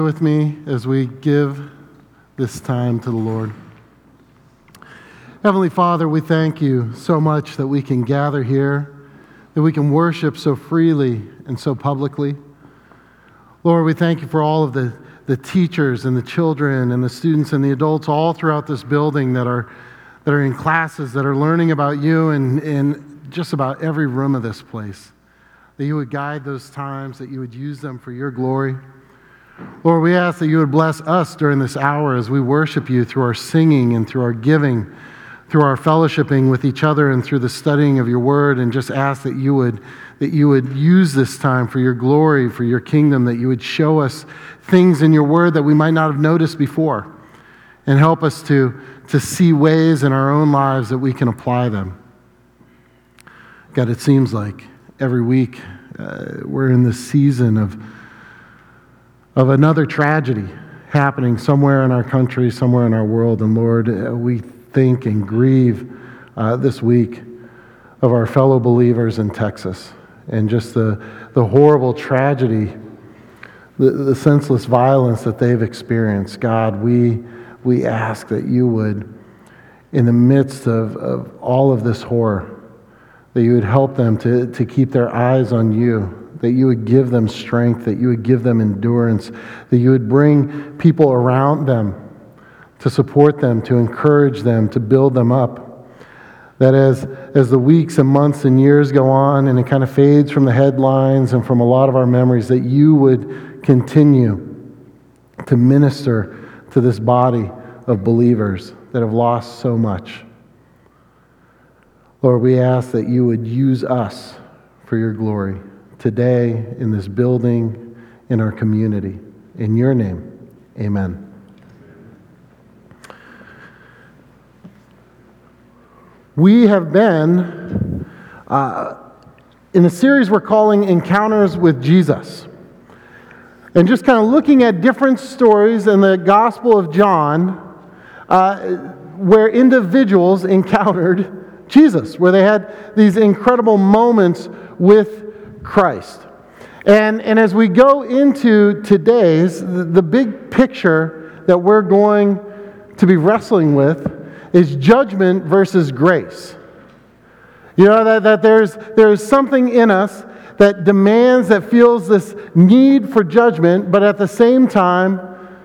With me as we give this time to the Lord. Heavenly Father, we thank you so much that we can gather here, that we can worship so freely and so publicly. Lord, we thank you for all of the teachers and the children and the students and the adults all throughout this building that are in classes, that are learning about you in just about every room of this place. That you would guide those times, that you would use them for your glory. Lord, we ask that you would bless us during this hour as we worship you through our singing and through our giving, through our fellowshipping with each other and through the studying of your word, and just ask that you would use this time for your glory, for your kingdom, that you would show us things in your word that we might not have noticed before, and help us to see ways in our own lives that we can apply them. God, it seems like every week we're in this season of another tragedy happening somewhere in our country, somewhere in our world. And Lord, we think and grieve this week of our fellow believers in Texas and just the horrible tragedy, the senseless violence that they've experienced. God, we ask that you would, in the midst of all of this horror, that you would help them to keep their eyes on you, that you would give them strength, that you would give them endurance, that you would bring people around them to support them, to encourage them, to build them up. That as the weeks and months and years go on and it kind of fades from the headlines and from a lot of our memories, that you would continue to minister to this body of believers that have lost so much. Lord, we ask that you would use us for your glory today, in this building, in our community. In your name, amen. We have been in a series we're calling Encounters with Jesus. And just kind of looking at different stories in the Gospel of John where individuals encountered Jesus, where they had these incredible moments with Christ. And as we go into today's, the big picture that we're going to be wrestling with is judgment versus grace. You know, that there's something in us that demands, that feels this need for judgment, but at the same time,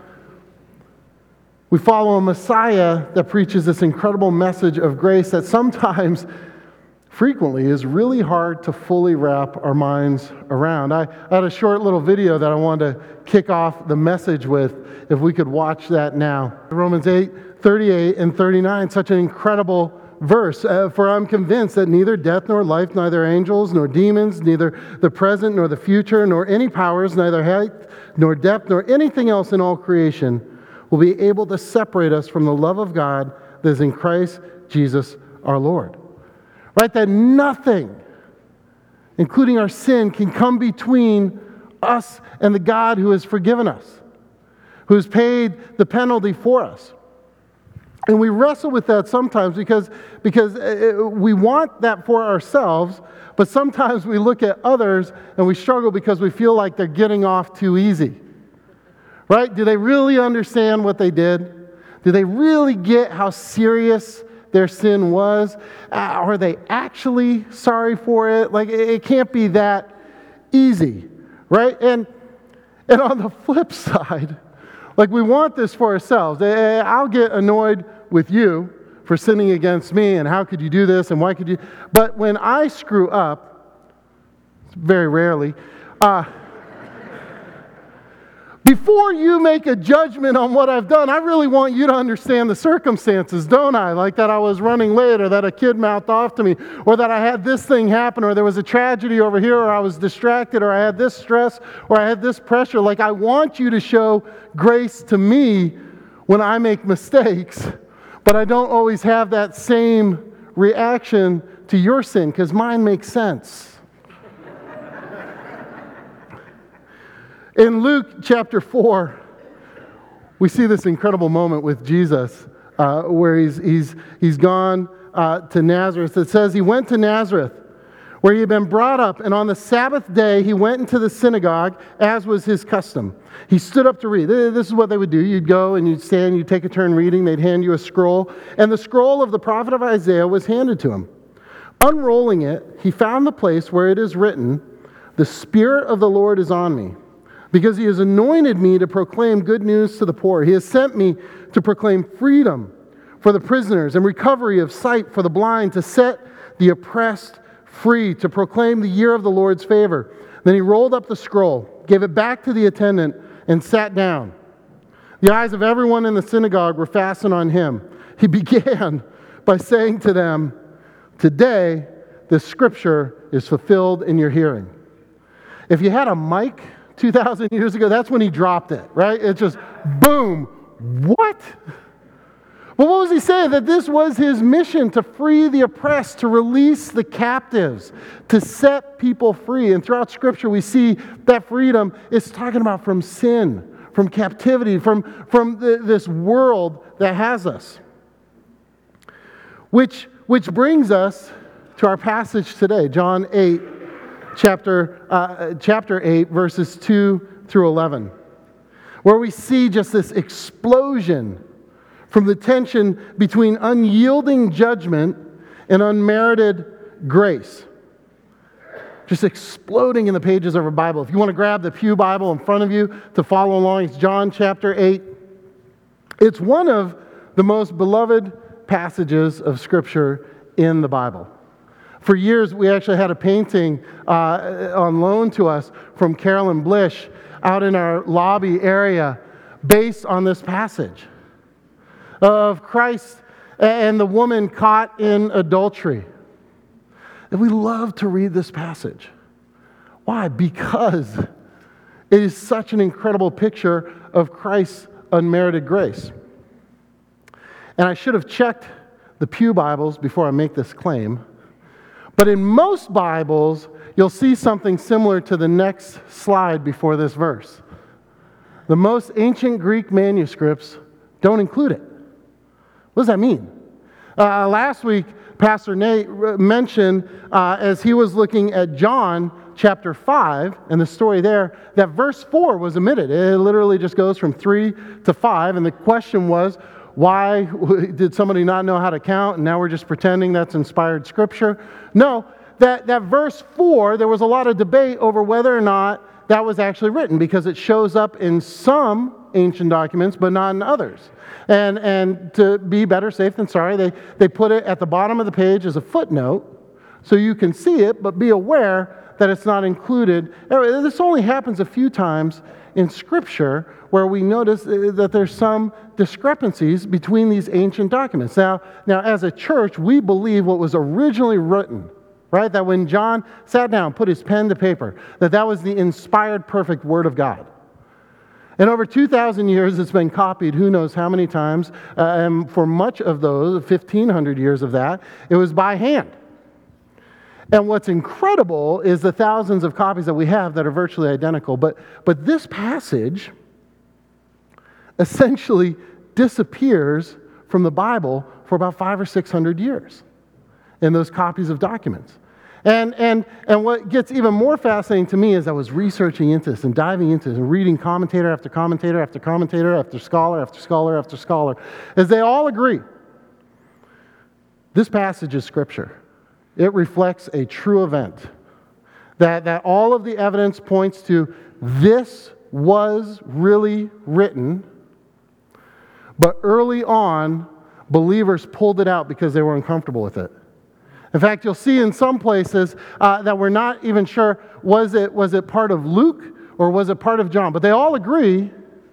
we follow a Messiah that preaches this incredible message of grace that sometimes, frequently, is really hard to fully wrap our minds around. I had a short little video that I wanted to kick off the message with, if we could watch that now. Romans 8:38 and 39, such an incredible verse. For I'm convinced that neither death nor life, neither angels nor demons, neither the present nor the future, nor any powers, neither height nor depth, nor anything else in all creation will be able to separate us from the love of God that is in Christ Jesus our Lord. Right? That nothing, including our sin, can come between us and the God who has forgiven us, who has paid the penalty for us. And we wrestle with that sometimes because we want that for ourselves, but sometimes we look at others and we struggle because we feel like they're getting off too easy. Right? Do they really understand what they did? Do they really get how serious their sin was? Are they actually sorry for it? Like, it can't be that easy, right? And on the flip side, like, we want this for ourselves. I'll get annoyed with you for sinning against me, and how could you do this, and why could you? But when I screw up, very rarely, before you make a judgment on what I've done, I really want you to understand the circumstances, don't I? Like that I was running late, or that a kid mouthed off to me, or that I had this thing happen, or there was a tragedy over here, or I was distracted, or I had this stress, or I had this pressure. Like, I want you to show grace to me when I make mistakes, but I don't always have that same reaction to your sin, because mine makes sense. In Luke chapter 4, we see this incredible moment with Jesus where he's gone to Nazareth. It says he went to Nazareth, where he had been brought up, and on the Sabbath day he went into the synagogue, as was his custom. He stood up to read. This is what they would do. You'd go and you'd stand, you'd take a turn reading, they'd hand you a scroll, and the scroll of the prophet of Isaiah was handed to him. Unrolling it, he found the place where it is written, "The Spirit of the Lord is on me, because he has anointed me to proclaim good news to the poor. He has sent me to proclaim freedom for the prisoners and recovery of sight for the blind, to set the oppressed free, to proclaim the year of the Lord's favor." Then he rolled up the scroll, gave it back to the attendant, and sat down. The eyes of everyone in the synagogue were fastened on him. He began by saying to them, "Today, this scripture is fulfilled in your hearing." If you had a mic 2,000 years ago, that's when he dropped it, right? It's just, boom, what? But what was he saying? That this was his mission, to free the oppressed, to release the captives, to set people free. And throughout Scripture, we see that freedom is talking about from sin, from captivity, from this world that has us. Which brings us to our passage today, John 8, chapter 8, verses 2 through 11, where we see just this explosion from the tension between unyielding judgment and unmerited grace. Just exploding in the pages of our Bible. If you want to grab the Pew Bible in front of you to follow along, it's John chapter 8. It's one of the most beloved passages of Scripture in the Bible. For years, we actually had a painting on loan to us from Carolyn Blish out in our lobby area based on this passage of Christ and the woman caught in adultery. And we love to read this passage. Why? Because it is such an incredible picture of Christ's unmerited grace. And I should have checked the Pew Bibles before I make this claim. But in most Bibles, you'll see something similar to the next slide before this verse. The most ancient Greek manuscripts don't include it. What does that mean? Last week, Pastor Nate mentioned, as he was looking at John chapter 5 and the story there, that verse 4 was omitted. It literally just goes from 3 to 5. And the question was, why did somebody not know how to count and now we're just pretending that's inspired Scripture? No, that verse 4, there was a lot of debate over whether or not that was actually written, because it shows up in some ancient documents but not in others. And to be better safe than sorry, they put it at the bottom of the page as a footnote so you can see it, but be aware that it's not included. This only happens a few times in Scripture where we notice that there's some discrepancies between these ancient documents. Now, as a church, we believe what was originally written, right? That when John sat down, put his pen to paper, that was the inspired, perfect Word of God. And over 2,000 years, it's been copied who knows how many times. And for much of those, 1,500 years of that, it was by hand. And what's incredible is the thousands of copies that we have that are virtually identical. But this passage essentially disappears from the Bible for about 500 or 600 years in those copies of documents. And what gets even more fascinating to me as I was researching into this and diving into this and reading commentator after commentator after commentator after scholar after scholar after scholar, is they all agree this passage is Scripture. It reflects a true event. That all of the evidence points to this was really written, but early on, believers pulled it out because they were uncomfortable with it. In fact, you'll see in some places that we're not even sure, was it part of Luke or was it part of John? But they all agree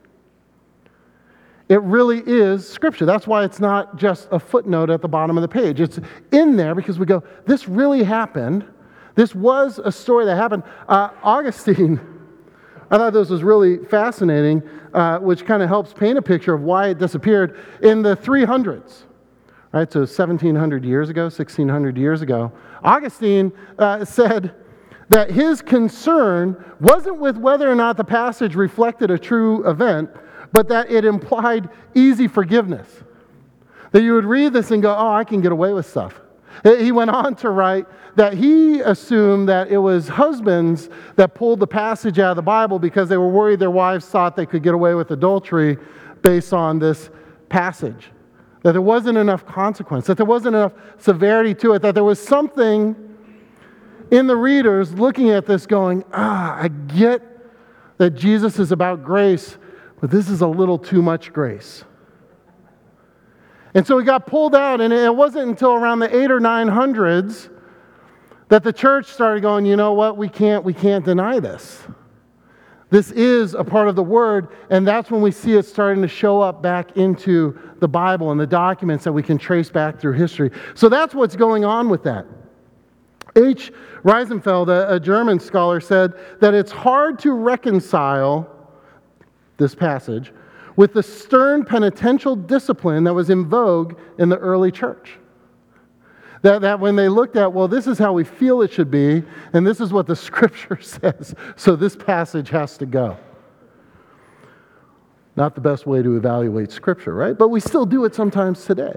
it really is Scripture. That's why it's not just a footnote at the bottom of the page. It's in there because we go, this really happened. This was a story that happened. Augustine, I thought this was really fascinating, which kind of helps paint a picture of why it disappeared in the 300s. Right, so 1,700 years ago, 1,600 years ago, Augustine said that his concern wasn't with whether or not the passage reflected a true event, but that it implied easy forgiveness. That you would read this and go, oh, I can get away with stuff. He went on to write that he assumed that it was husbands that pulled the passage out of the Bible because they were worried their wives thought they could get away with adultery based on this passage. That there wasn't enough consequence, that there wasn't enough severity to it, that there was something in the readers looking at this going, I get that Jesus is about grace, but this is a little too much grace. And so he got pulled out, and it wasn't until around the 800s or 900s that the church started going, you know what, we can't deny this. This is a part of the Word, and that's when we see it starting to show up back into the Bible and the documents that we can trace back through history. So that's what's going on with that. H. Reisenfeld, a German scholar, said that it's hard to reconcile this passage with the stern penitential discipline that was in vogue in the early church. That when they looked at, well, this is how we feel it should be, and this is what the Scripture says, so this passage has to go. Not the best way to evaluate Scripture, right? But we still do it sometimes today.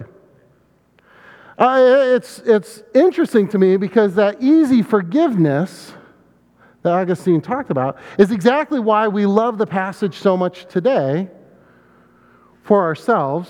It's interesting to me because that easy forgiveness that Augustine talked about is exactly why we love the passage so much today for ourselves,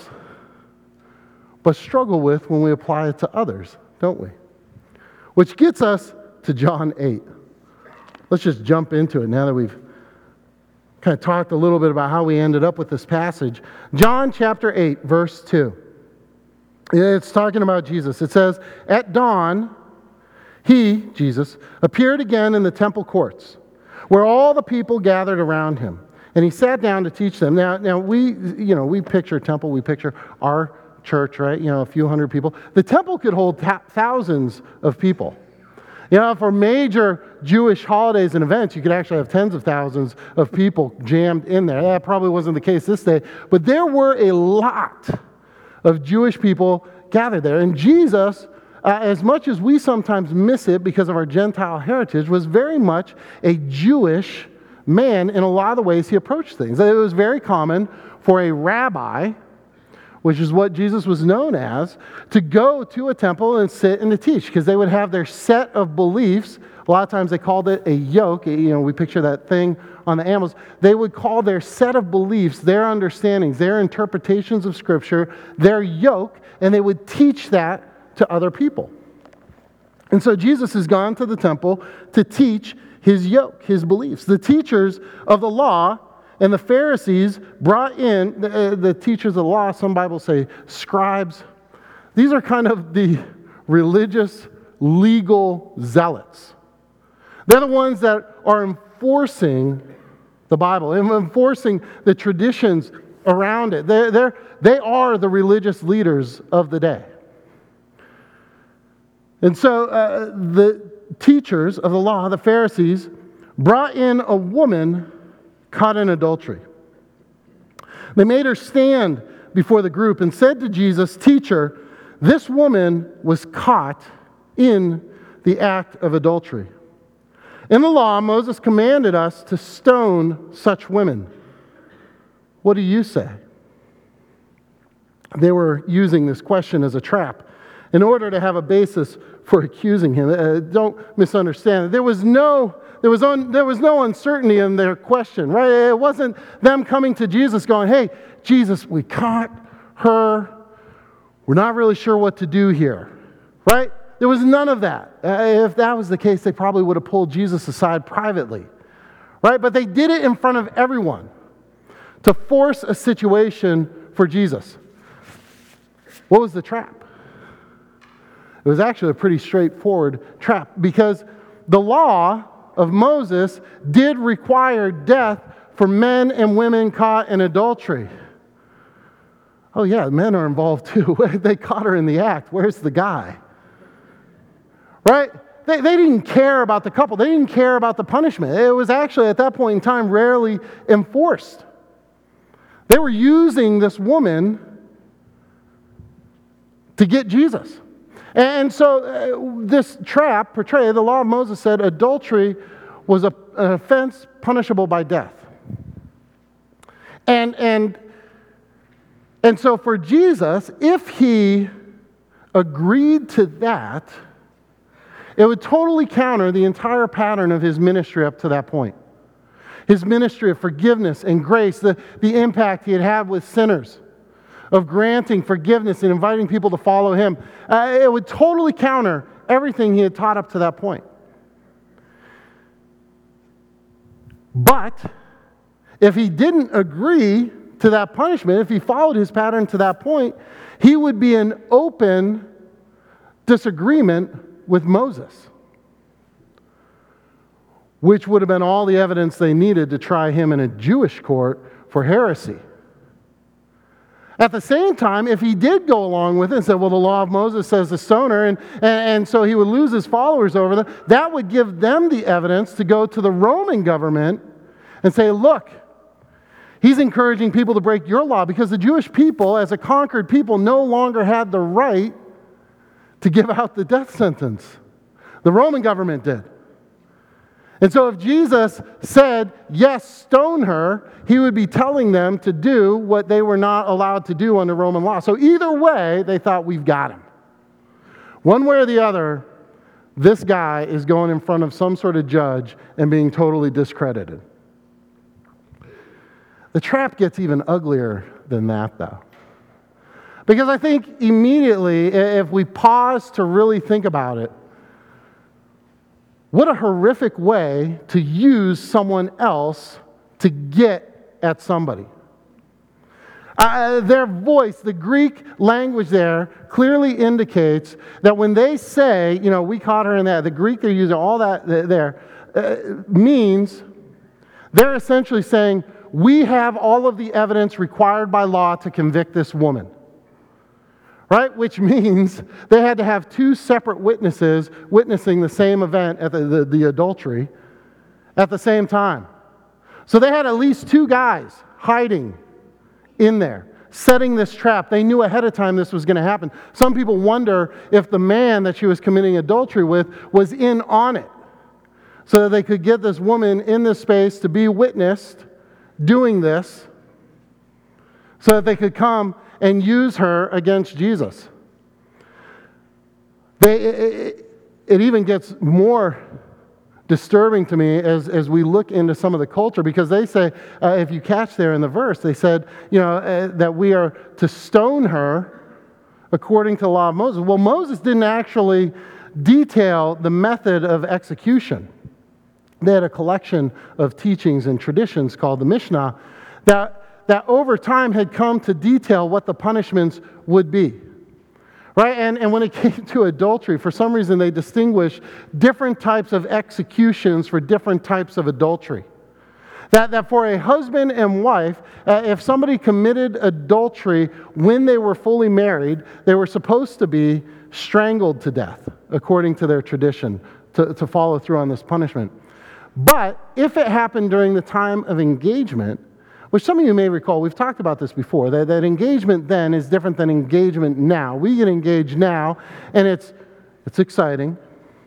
but struggle with when we apply it to others, don't we? Which gets us to John 8. Let's just jump into it now that we've kind of talked a little bit about how we ended up with this passage. John chapter 8, verse 2. It's talking about Jesus. It says, at dawn, he, Jesus, appeared again in the temple courts, where all the people gathered around him. And he sat down to teach them. Now we picture a temple, we picture our church, right? A few hundred people. The temple could hold thousands of people. For major Jewish holidays and events, you could actually have tens of thousands of people jammed in there. That probably wasn't the case this day. But there were a lot of Jewish people gathered there. And Jesus, as much as we sometimes miss it because of our Gentile heritage, was very much a Jewish man in a lot of the ways he approached things. It was very common for a rabbi, which is what Jesus was known as, to go to a temple and sit and to teach, because they would have their set of beliefs. A lot of times they called it a yoke. We picture that thing on the animals. They would call their set of beliefs, their understandings, their interpretations of Scripture, their yoke, and they would teach that to other people. And so Jesus has gone to the temple to teach his yoke, his beliefs. The teachers of the law and the Pharisees brought in, the teachers of the law, some Bibles say scribes. These are kind of the religious, legal zealots. They're the ones that are enforcing the Bible, and enforcing the traditions around it. They are the religious leaders of the day. And so the teachers of the law, the Pharisees, brought in a woman caught in adultery. They made her stand before the group and said to Jesus, "Teacher, this woman was caught in the act of adultery. In the law, Moses commanded us to stone such women. What do you say?" They were using this question as a trap in order to have a basis for accusing him. Don't misunderstand. There was no uncertainty in their question, right? It wasn't them coming to Jesus going, "Hey, Jesus, we caught her. We're not really sure what to do here," right? There was none of that. If that was the case, they probably would have pulled Jesus aside privately, right? But they did it in front of everyone to force a situation for Jesus. What was the trap? It was actually a pretty straightforward trap, because the law of Moses did require death for men and women caught in adultery. Oh yeah, men are involved too. They caught her in the act. Where's the guy? Right? They didn't care about the couple. They didn't care about the punishment. It was actually, at that point in time, rarely enforced. They were using this woman to get Jesus. And so this trap portrayed, the law of Moses said adultery was an offense punishable by death. And so for Jesus, if he agreed to that, it would totally counter the entire pattern of his ministry up to that point. His ministry of forgiveness and grace, the impact he had had with sinners, of granting forgiveness and inviting people to follow him. It would totally counter everything he had taught up to that point. But if he didn't agree to that punishment, if he followed his pattern to that point, he would be in open disagreement with Moses, which would have been all the evidence they needed to try him in a Jewish court for heresy. At the same time, if he did go along with it and said, well, the law of Moses says to stone her, and so he would lose his followers over them, that would give them the evidence to go to the Roman government and say, look, he's encouraging people to break your law, because the Jewish people, as a conquered people, no longer had the right to give out the death sentence. The Roman government did. And so if Jesus said, yes, stone her, he would be telling them to do what they were not allowed to do under Roman law. So either way, they thought, we've got him. One way or the other, this guy is going in front of some sort of judge and being totally discredited. The trap gets even uglier than that, though. Because I think immediately, if we pause to really think about it, what a horrific way to use someone else to get at somebody. Their voice, the Greek language there, clearly indicates that when they say, we caught her in that, the Greek they're using, all that there, means they're essentially saying, we have all of the evidence required by law to convict this woman. Right? Which means they had to have two separate witnesses witnessing the same event at the adultery at the same time. So they had at least two guys hiding in there, setting this trap. They knew ahead of time this was going to happen. Some people wonder if the man that she was committing adultery with was in on it, so that they could get this woman in this space to be witnessed doing this, so that they could come and use her against Jesus. It even gets more disturbing to me as we look into some of the culture, because they say, if you catch there in the verse, they said, that we are to stone her according to the law of Moses. Well, Moses didn't actually detail the method of execution. They had a collection of teachings and traditions called the Mishnah that over time had come to detail what the punishments would be. Right? And when it came to adultery, for some reason they distinguished different types of executions for different types of adultery. That for a husband and wife, if somebody committed adultery when they were fully married, they were supposed to be strangled to death, according to their tradition, to follow through on this punishment. But if it happened during the time of engagement, which some of you may recall, we've talked about this before, that engagement then is different than engagement now. We get engaged now, and it's exciting.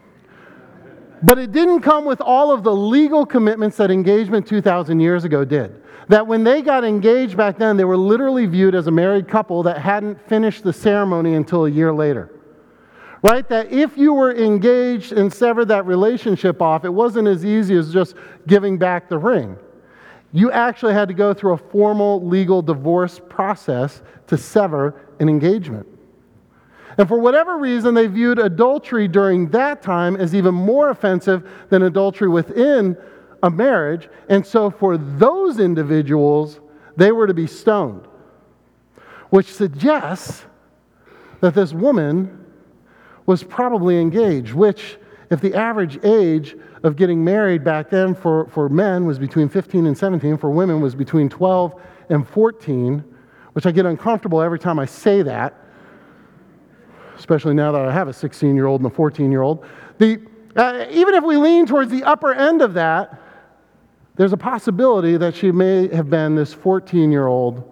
But it didn't come with all of the legal commitments that engagement 2,000 years ago did. That when they got engaged back then, they were literally viewed as a married couple that hadn't finished the ceremony until a year later. Right? That if you were engaged and severed that relationship off, it wasn't as easy as just giving back the ring. You actually had to go through a formal legal divorce process to sever an engagement. And for whatever reason, they viewed adultery during that time as even more offensive than adultery within a marriage. And so for those individuals, they were to be stoned, which suggests that this woman was probably engaged, which, if the average age of getting married back then for men was between 15 and 17, for women was between 12 and 14, which I get uncomfortable every time I say that, especially now that I have a 16-year-old and a 14-year-old. Even if we lean towards the upper end of that, there's a possibility that she may have been this 14-year-old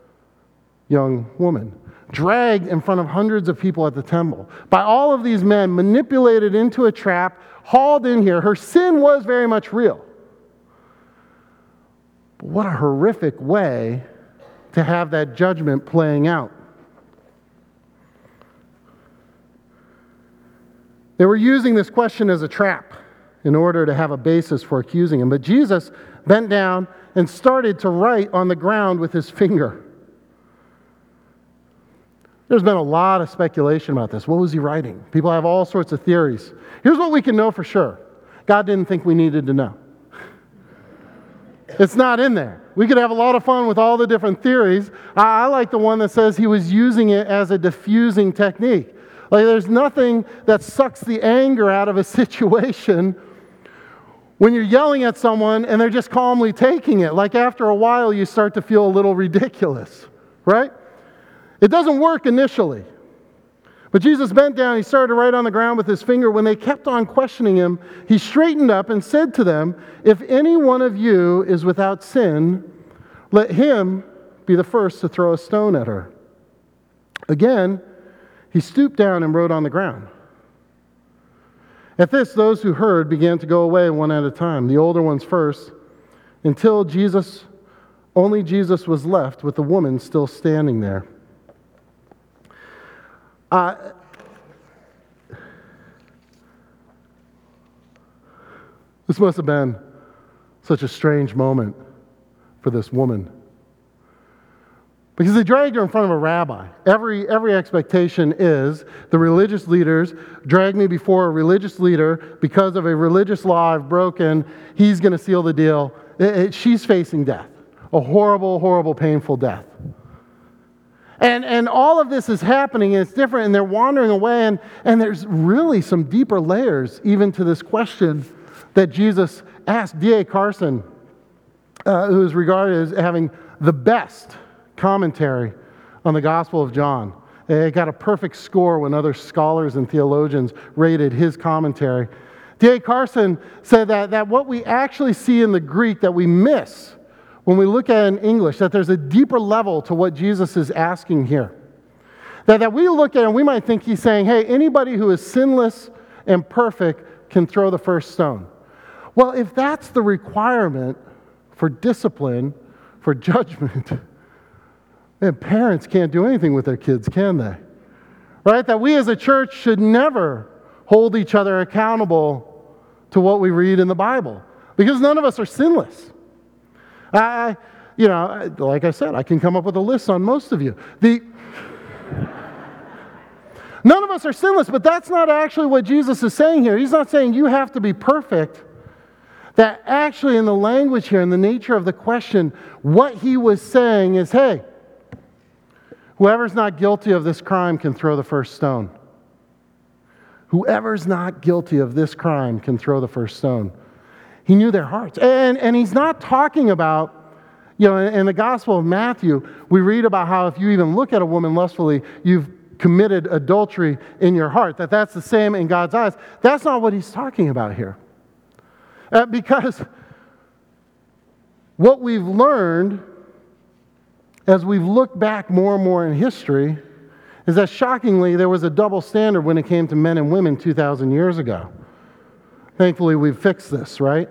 young woman, dragged in front of hundreds of people at the temple by all of these men, manipulated into a trap, hauled in here. Her sin was very much real. But what a horrific way to have that judgment playing out. They were using this question as a trap in order to have a basis for accusing him. But Jesus bent down and started to write on the ground with his finger. There's been a lot of speculation about this. What was he writing? People have all sorts of theories. Here's what we can know for sure. God didn't think we needed to know. It's not in there. We could have a lot of fun with all the different theories. I like the one that says he was using it as a diffusing technique. Like there's nothing that sucks the anger out of a situation when you're yelling at someone and they're just calmly taking it. Like after a while you start to feel a little ridiculous, right? It doesn't work initially. But Jesus bent down, he started to write on the ground with his finger. When they kept on questioning him, he straightened up and said to them, "If any one of you is without sin, let him be the first to throw a stone at her." Again, he stooped down and wrote on the ground. At this, those who heard began to go away one at a time, the older ones first, until only Jesus was left with the woman still standing there. This must have been such a strange moment for this woman. Because they dragged her in front of a rabbi. Every expectation is the religious leaders drag me before a religious leader because of a religious law I've broken. He's going to seal the deal. She's facing death. A horrible, horrible, painful death. And all of this is happening, and it's different, and they're wandering away, and there's really some deeper layers even to this question that Jesus asked. D.A. Carson, who is regarded as having the best commentary on the Gospel of John. It got a perfect score when other scholars and theologians rated his commentary. D.A. Carson said that what we actually see in the Greek that we miss when we look at it in English, that there's a deeper level to what Jesus is asking here. That we look at it and we might think he's saying, hey, anybody who is sinless and perfect can throw the first stone. Well, if that's the requirement for discipline, for judgment, then parents can't do anything with their kids, can they? Right? That we as a church should never hold each other accountable to what we read in the Bible, because none of us are sinless. Like I said, I can come up with a list on most of you. None of us are sinless, but that's not actually what Jesus is saying here. He's not saying you have to be perfect. That actually in the language here, in the nature of the question, what he was saying is, hey, whoever's not guilty of this crime can throw the first stone. Whoever's not guilty of this crime can throw the first stone. He knew their hearts. And he's not talking about, in the Gospel of Matthew, we read about how if you even look at a woman lustfully, you've committed adultery in your heart. That's the same in God's eyes. That's not what he's talking about here. Because what we've learned as we've looked back more and more in history is that shockingly there was a double standard when it came to men and women 2,000 years ago. Thankfully, we've fixed this, right?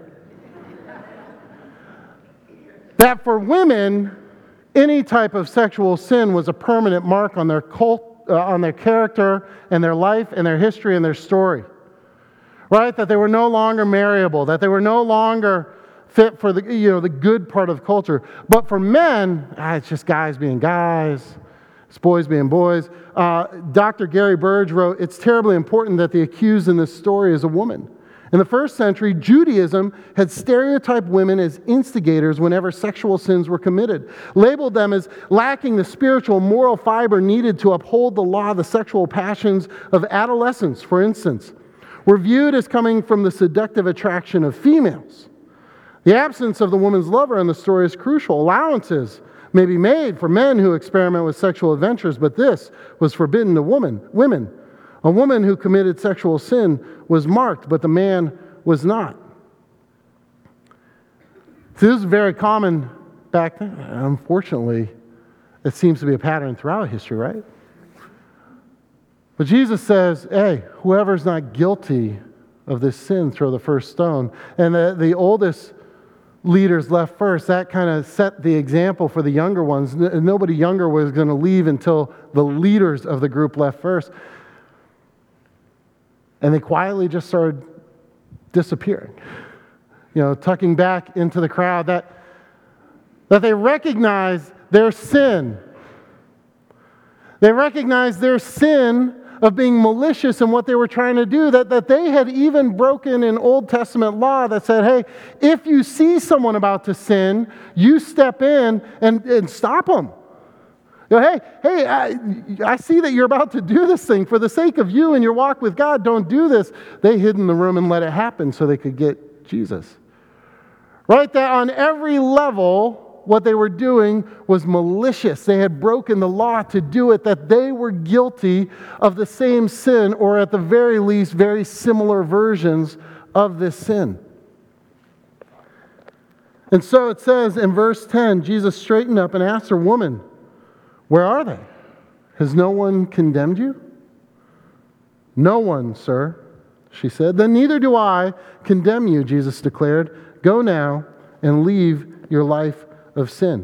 That for women, any type of sexual sin was a permanent mark on their on their character and their life and their history and their story. Right? That they were no longer marriable, that they were no longer fit for the good part of culture. But for men, it's just guys being guys, it's boys being boys. Dr. Gary Burge wrote, "It's terribly important that the accused in this story is a woman." In the first century, Judaism had stereotyped women as instigators whenever sexual sins were committed, labeled them as lacking the spiritual moral fiber needed to uphold the law of the sexual passions of adolescence, for instance, were viewed as coming from the seductive attraction of females. The absence of the woman's lover in the story is crucial. Allowances may be made for men who experiment with sexual adventures, but this was forbidden to women. A woman who committed sexual sin was marked, but the man was not. So this is very common back then. Unfortunately, it seems to be a pattern throughout history, right? But Jesus says, hey, whoever's not guilty of this sin, throw the first stone. And the oldest leaders left first. That kind of set the example for the younger ones. Nobody younger was going to leave until the leaders of the group left first. And they quietly just started disappearing, tucking back into the crowd, that they recognized their sin. They recognized their sin of being malicious in what they were trying to do, that they had even broken an Old Testament law that said, hey, if you see someone about to sin, you step in and stop them. Hey, I see that you're about to do this thing. For the sake of you and your walk with God, don't do this. They hid in the room and let it happen so they could get Jesus. Right? That on every level, what they were doing was malicious. They had broken the law to do it, that they were guilty of the same sin, or at the very least, very similar versions of this sin. And so it says in verse 10, Jesus straightened up and asked her, "Woman, where are they? Has no one condemned you?" "No one, sir," she said. "Then neither do I condemn you," Jesus declared. "Go now and leave your life of sin."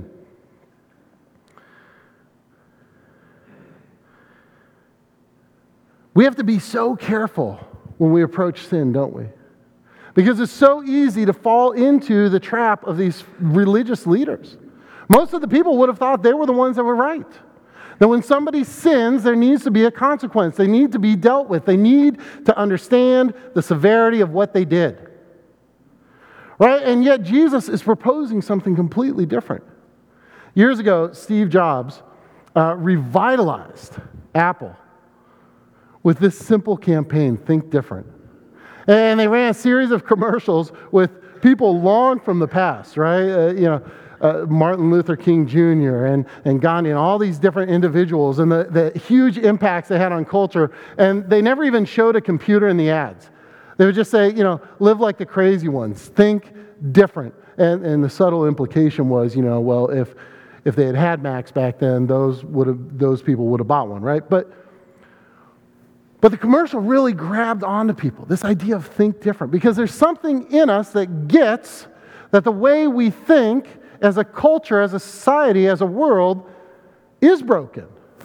We have to be so careful when we approach sin, don't we? Because it's so easy to fall into the trap of these religious leaders. Most of the people would have thought they were the ones that were right. That when somebody sins, there needs to be a consequence. They need to be dealt with. They need to understand the severity of what they did. Right? And yet Jesus is proposing something completely different. Years ago, Steve Jobs revitalized Apple with this simple campaign, Think Different. And they ran a series of commercials with people long from the past, right? Martin Luther King Jr. and Gandhi and all these different individuals and the huge impacts they had on culture. And they never even showed a computer in the ads. They would just say, live like the crazy ones. Think different. And the subtle implication was, well, if they had Macs back then, those people would have bought one, right? But the commercial really grabbed onto people, this idea of think different, because there's something in us that gets that the way we think as a culture, as a society, as a world, is broken.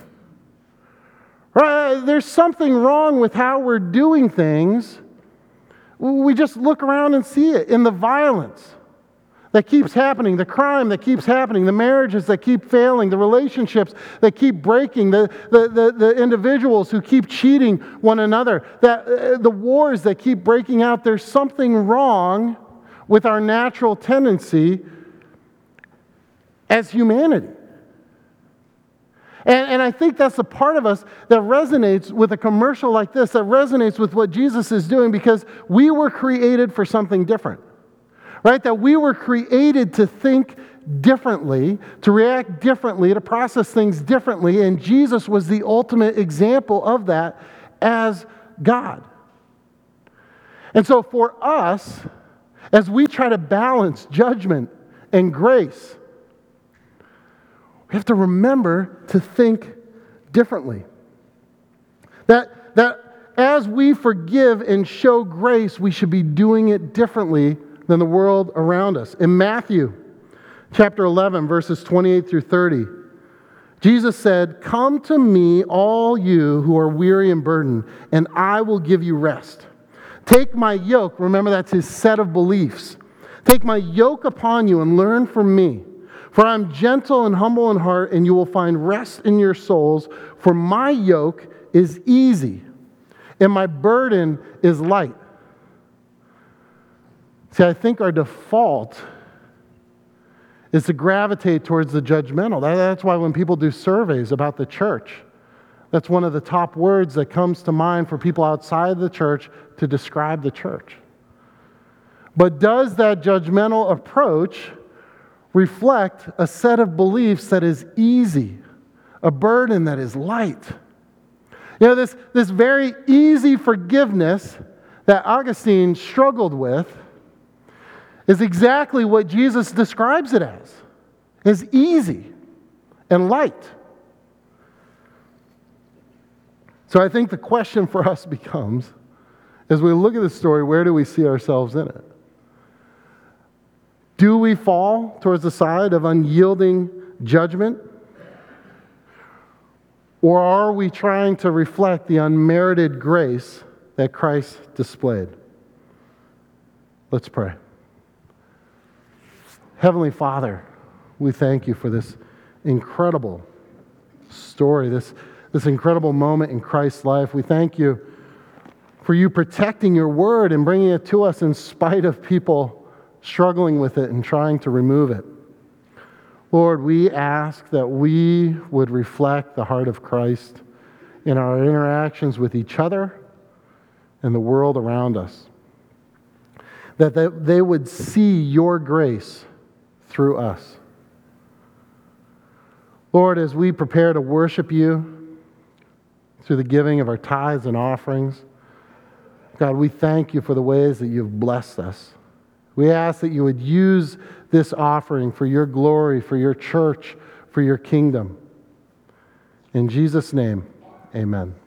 Right? There's something wrong with how we're doing things. We just look around and see it in the violence that keeps happening, the crime that keeps happening, the marriages that keep failing, the relationships that keep breaking, the individuals who keep cheating one another, the wars that keep breaking out. There's something wrong with our natural tendency as humanity. And I think that's the part of us that resonates with a commercial like this, that resonates with what Jesus is doing, because we were created for something different. Right? That we were created to think differently, to react differently, to process things differently, and Jesus was the ultimate example of that as God. And so for us, as we try to balance judgment and grace, we have to remember to think differently. That as we forgive and show grace, we should be doing it differently than the world around us. In Matthew chapter 11, verses 28 through 30, Jesus said, "Come to me, all you who are weary and burdened, and I will give you rest. Take my yoke," remember that's his set of beliefs. "Take my yoke upon you and learn from me. For I'm gentle and humble in heart, and you will find rest in your souls. For my yoke is easy, and my burden is light." See, I think our default is to gravitate towards the judgmental. That's why when people do surveys about the church, that's one of the top words that comes to mind for people outside the church to describe the church. But does that judgmental approach reflect a set of beliefs that is easy, a burden that is light? This very easy forgiveness that Augustine struggled with is exactly what Jesus describes it as easy and light. So I think the question for us becomes, as we look at this story, where do we see ourselves in it? Do we fall towards the side of unyielding judgment? Or are we trying to reflect the unmerited grace that Christ displayed. Let's pray. Heavenly Father, we thank you for this incredible story, this incredible moment in Christ's life. We thank you for you protecting your word and bringing it to us in spite of people struggling with it and trying to remove it. Lord, we ask that we would reflect the heart of Christ in our interactions with each other and the world around us. That they would see your grace through us. Lord, as we prepare to worship you through the giving of our tithes and offerings, God, we thank you for the ways that you've blessed us. We ask that you would use this offering for your glory, for your church, for your kingdom. In Jesus' name, amen.